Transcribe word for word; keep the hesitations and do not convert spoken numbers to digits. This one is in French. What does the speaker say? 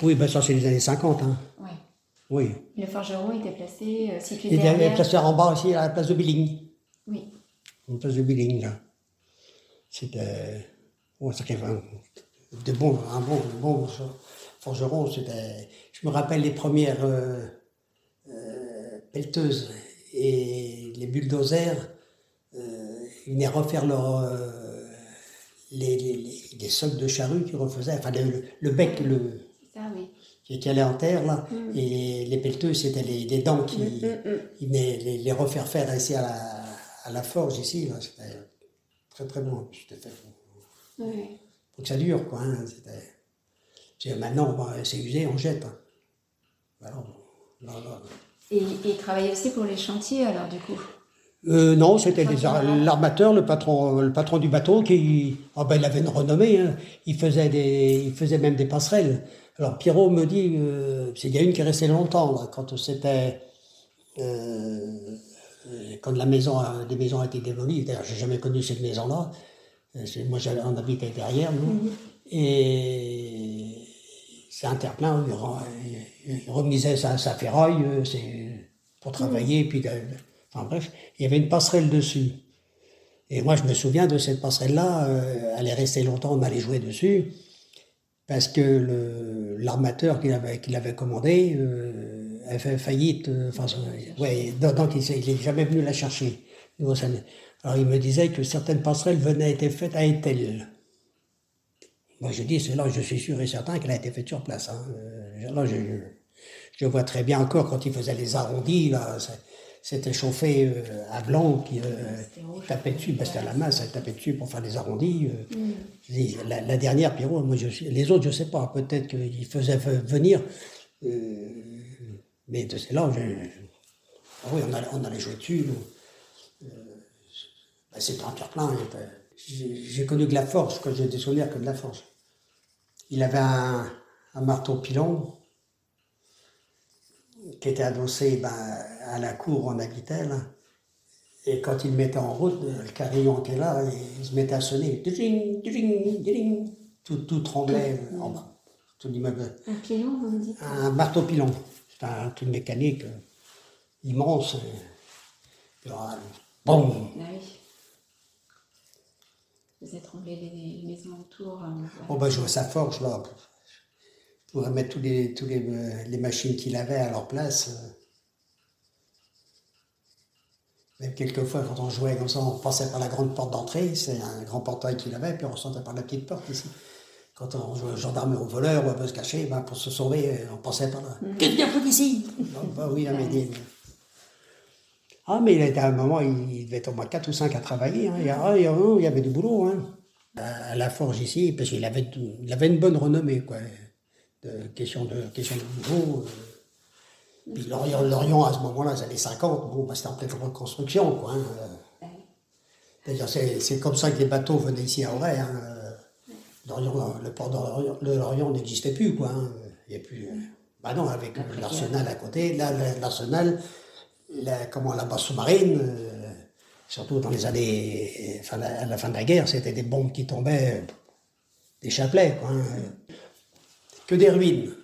Oui, ben ça c'est les années cinquante. Hein. Ouais. Oui. Le forgeron était placé, euh, situé Il derrière. était placé en bas aussi, à la place de Billing. Oui. Une place de Billing, là. C'était... Ouais, ça fait un, de bon, un bon, un bon forgeron. C'était... Je me rappelle les premières euh, euh, pelleteuses et les bulldozers. Euh, ils venaient refaire leur... Euh, les, les, les, les socs de charrue qu'ils refaisaient, enfin le, le bec, le... Ça, oui. Qui, qui allait en terre, là. Mm. Et les pelleteuses, c'était les, les dents qui... Mm, mm, mm. Ils venaient les, les refaire faire ici à la, à la forge, ici, là. C'était très très bon. C'était fait pour, Oui. pour que ça dure, quoi. Hein. C'était... Maintenant, bah, c'est usé, on jette. Hein. Alors, là, là. Et, et il travaillait aussi pour les chantiers, alors, du coup? Euh, non, c'était des ar- l'armateur, le patron, le patron du bateau, qui, oh ben, il avait une renommée. Hein. Il faisait des, il faisait même des passerelles. Alors Pierrot me dit, euh, il y a une qui est restée longtemps là, quand c'était, euh, quand la maison, a, des maisons ont été démolies. D'ailleurs, j'ai jamais connu cette maison-là. Moi, j'avais, on habitait derrière, nous. Mm-hmm. Et c'est un terre-plein. Il, il remisait sa, sa ferraille, c'est pour travailler, mm-hmm. puis. Enfin bref, il y avait une passerelle dessus. Et moi, je me souviens de cette passerelle-là, euh, elle est restée longtemps, on allait jouer dessus, parce que le, l'armateur qui l'avait, qui l'avait commandé euh, avait fait faillite. Enfin, euh, ouais, donc il n'est jamais venu la chercher. Alors il me disait que certaines passerelles venaient être faites à Etel. Moi, je dis, c'est là, je suis sûr et certain qu'elle a été faite sur place. Hein. Là, je, je, je vois très bien encore quand il faisait les arrondis, là. C'était chauffé euh, à blanc, qui euh, tapait dessus, parce que c'était à la main, ça tapait dessus pour faire des arrondis. Euh. Mm. dis, la, la dernière, Pierrot, moi, je, les autres, je ne sais pas, peut-être qu'ils faisaient venir, euh, mais de celle-là, ah oui, on allait, on allait jouer dessus. Euh, ben, c'était un terre-plein. J'ai, j'ai connu que la forge, quand j'ai des souvenirs que de la forge. Il avait un, un marteau pilon qui était adossé ben, à la cour où on habitait, là. Et quand il mettait en route, le carillon qui est là, il se mettait à sonner. Tout, tout tremblait en bas, tout l'immeuble. Un pilon, vous me dites? Un marteau pilon. C'est un truc mécanique euh, immense. Et, et, bon. Ah oui. Vous avez tremblé les, les maisons autour. Euh, oh ben, je vois sa forge, là. Pour mettre tous les, tous les, les machines qu'il avait à leur place. Même quelquefois, quand on jouait comme ça, on passait par la grande porte d'entrée, c'est un grand portail qu'il avait, puis on sortait par la petite porte ici. Quand on jouait au gendarme ou au voleur, ou on peut se cacher, ben, pour se sauver, on passait par là. Mmh. Qu'est-ce qu'il y a plus ici? Non, bah oui, la Médine. Ah, mais il était à un moment, il devait être au moins quatre ou cinq à travailler. Hein. Il, y a, il y avait du boulot. Hein. À la forge ici, parce qu'il avait, il avait une bonne renommée, quoi. De question de question de boulot. Euh. Puis Lorient, Lorient à ce moment-là, les années cinquante, bon, bah, c'était en pleine reconstruction, quoi. Hein. D'ailleurs, c'est, c'est comme ça que les bateaux venaient ici à Auray. Hein. Lorient, le port de Lorient, le Lorient n'existait plus, quoi. Hein. Il y a plus. Bah non, avec Après, l'arsenal à côté, là, l'arsenal, la, comment la base sous-marine, euh, surtout dans les années, enfin, à la fin de la guerre, c'était des bombes qui tombaient, des chapelets, quoi. Hein. Que des ruines.